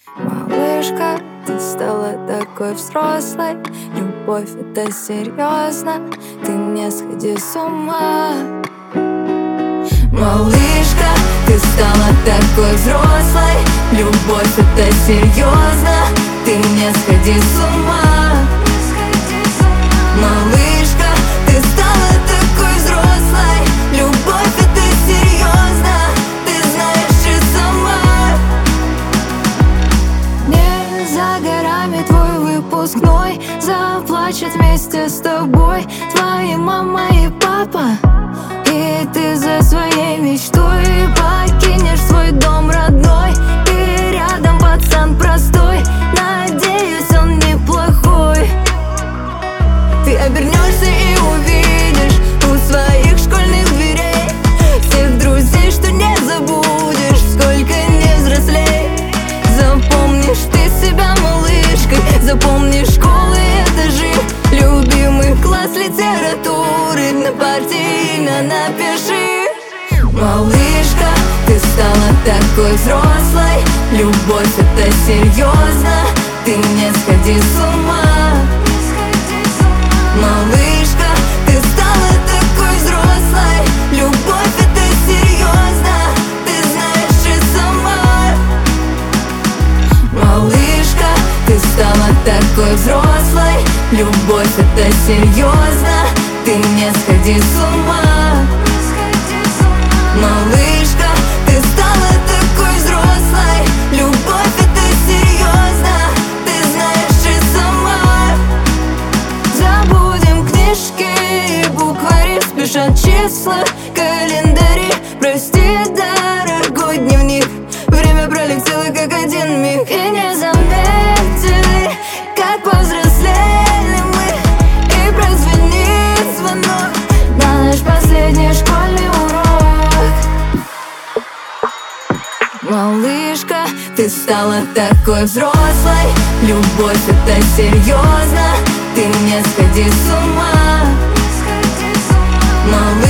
Малышка, ты стала такой взрослой. Любовь — это серьезно, ты не сходи с ума. Малышка, ты стала такой взрослой. Любовь — это серьезно, ты не сходи с ума. Малышка, ты стала такой взрослой. Любовь — это серьезно, ты знаешь и сама. Не за горами твой выпускной, заплачет вместе с тобой твои мама и папа. И ты за своей мечтой покинешь свой дом родной. Ты рядом, пацан простой, надеюсь, он неплохой. Ты обернешься и увидишь у своих школьных дверей всех друзей, что не забудешь, сколько не взрослей. Запомнишь ты себя малышкой, запомнишь школы, этажи, любимый класс литературы, на парте имя напиши. Малышка, ты стала такой взрослой. Любовь — это серьезно, ты не сходи с ума. Малышка, ты стала такой взрослой. Любовь — это серьезно, ты знаешь и сама. Малышка, ты стала такой взрослой. Любовь — это серьезно, ты не сходи с ума. Малышка, ты стала такой взрослой. Любовь — это серьезно, ты знаешь и сама. Забудем книжки и буквари, спешат числа, календари. Прости, дорогой дневник, время пролетело как один миг. И не заметили, как повзрослели мы. И прозвенит звонок на наш последний школьный урок. Малышка, ты стала такой взрослой. Любовь — это серьезно, ты не сходи с ума. Малышка,